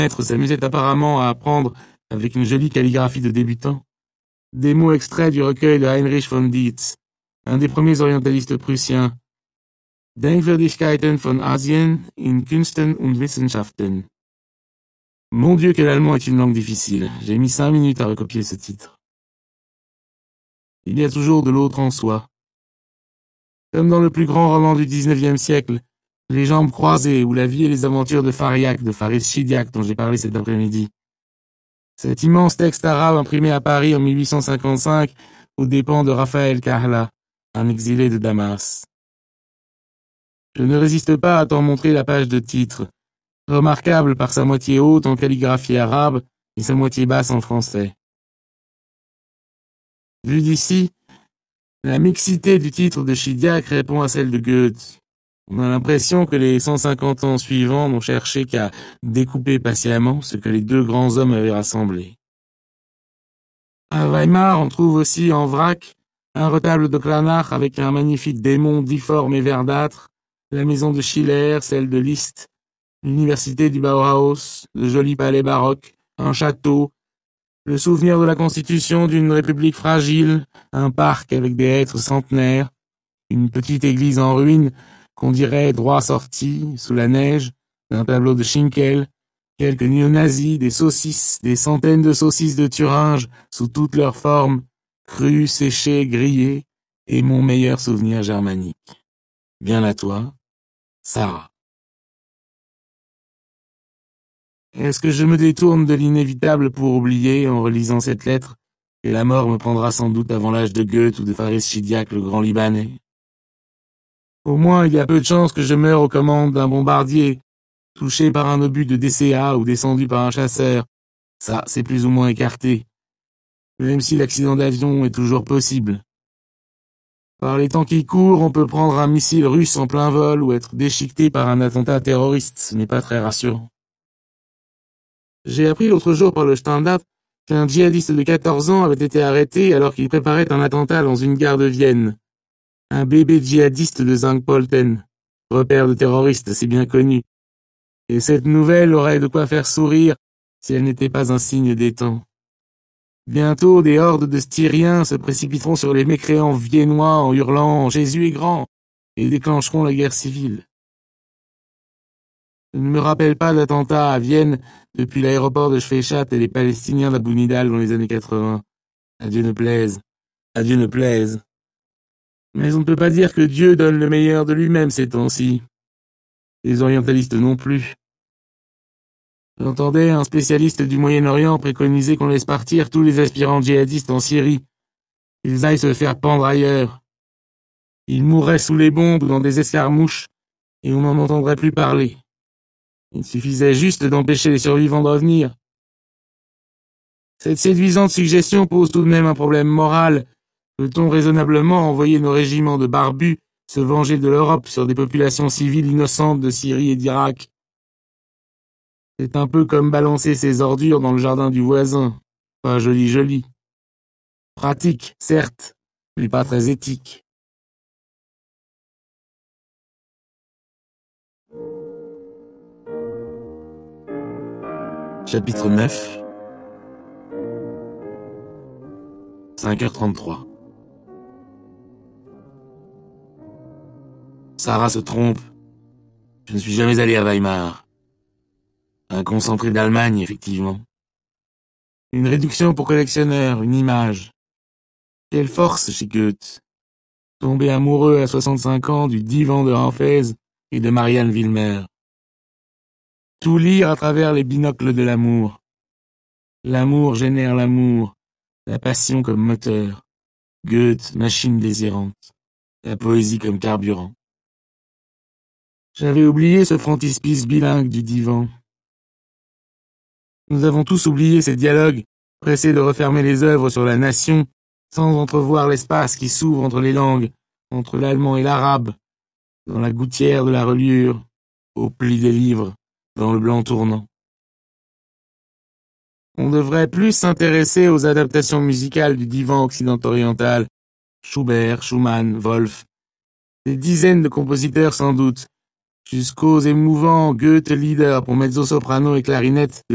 maître s'amusait apparemment à apprendre, avec une jolie calligraphie de débutant, des mots extraits du recueil de Heinrich von Dietz, un des premiers orientalistes prussiens. Denkwürdigkeiten von Asien in Künsten und Wissenschaften. Mon Dieu, que l'allemand est une langue difficile. J'ai mis 5 minutes à recopier ce titre. Il y a toujours de l'autre en soi. Comme dans le plus grand roman du XIXe siècle, Les jambes croisées ou La vie et les aventures de Fariak de Faris Chidiac dont j'ai parlé cet après-midi. Cet immense texte arabe imprimé à Paris en 1855 aux dépens de Raphaël Kahla, un exilé de Damas. Je ne résiste pas à t'en montrer la page de titre, remarquable par sa moitié haute en calligraphie arabe et sa moitié basse en français. Vu d'ici, la mixité du titre de Chidiac répond à celle de Goethe. On a l'impression que les 150 ans suivants n'ont cherché qu'à découper patiemment ce que les deux grands hommes avaient rassemblé. À Weimar, on trouve aussi en vrac un retable de Cranach avec un magnifique démon difforme et verdâtre, la maison de Schiller, celle de Liszt, l'université du Bauhaus, de jolis palais baroques, un château, le souvenir de la constitution d'une république fragile, un parc avec des hêtres centenaires, une petite église en ruine qu'on dirait droit sorti, sous la neige, d'un tableau de Schinkel, quelques néo-nazis, des saucisses, des centaines de saucisses de Thuringe, sous toutes leurs formes, crues, séchées, grillées, et mon meilleur souvenir germanique. Bien à toi, Sarah. Est-ce que je me détourne de l'inévitable pour oublier, en relisant cette lettre, que la mort me prendra sans doute avant l'âge de Goethe ou de Faris Chidiac, le grand Libanais? Au moins, il y a peu de chances que je meure aux commandes d'un bombardier, touché par un obus de DCA ou descendu par un chasseur. Ça, c'est plus ou moins écarté. Même si l'accident d'avion est toujours possible. Par les temps qui courent, on peut prendre un missile russe en plein vol ou être déchiqueté par un attentat terroriste. Ce n'est pas très rassurant. J'ai appris l'autre jour par le Standard qu'un djihadiste de 14 ans avait été arrêté alors qu'il préparait un attentat dans une gare de Vienne. Un bébé djihadiste de Zinc-Polten, repère de terroristes, c'est bien connu. Et cette nouvelle aurait de quoi faire sourire si elle n'était pas un signe des temps. Bientôt, des hordes de Styriens se précipiteront sur les mécréants viennois en hurlant « Jésus est grand !» et déclencheront la guerre civile. Je ne me rappelle pas d'attentat à Vienne depuis l'aéroport de Schwechat et les Palestiniens d'Abou Nidal dans les années 80. À Dieu ne plaise. À Dieu ne plaise. Mais on ne peut pas dire que Dieu donne le meilleur de lui-même ces temps-ci. Les orientalistes non plus. J'entendais un spécialiste du Moyen-Orient préconiser qu'on laisse partir tous les aspirants djihadistes en Syrie. Ils aillent se faire pendre ailleurs. Ils mourraient sous les bombes ou dans des escarmouches, et on n'en entendrait plus parler. Il suffisait juste d'empêcher les survivants de revenir. Cette séduisante suggestion pose tout de même un problème moral. Peut-on raisonnablement envoyer nos régiments de barbus se venger de l'Europe sur des populations civiles innocentes de Syrie et d'Irak? C'est un peu comme balancer ses ordures dans le jardin du voisin. Pas joli. Pratique, certes, mais pas très éthique. Chapitre 9 5h33 Sarah se trompe. Je ne suis jamais allé à Weimar. Un concentré d'Allemagne, effectivement. Une réduction pour collectionneurs, une image. Quelle force chez Goethe. Tombé amoureux à 65 ans du divan de Ramphès et de Marianne Wilmer. Tout lire à travers les binocles de l'amour. L'amour génère l'amour, la passion comme moteur. Goethe, machine désirante. La poésie comme carburant. J'avais oublié ce frontispice bilingue du divan. Nous avons tous oublié ces dialogues, pressés de refermer les œuvres sur la nation, sans entrevoir l'espace qui s'ouvre entre les langues, entre l'allemand et l'arabe, dans la gouttière de la reliure, au pli des livres, dans le blanc tournant. On devrait plus s'intéresser aux adaptations musicales du divan occident-oriental, Schubert, Schumann, Wolf, des dizaines de compositeurs sans doute, jusqu'aux émouvants Goethe-Lieder pour mezzo-soprano et clarinette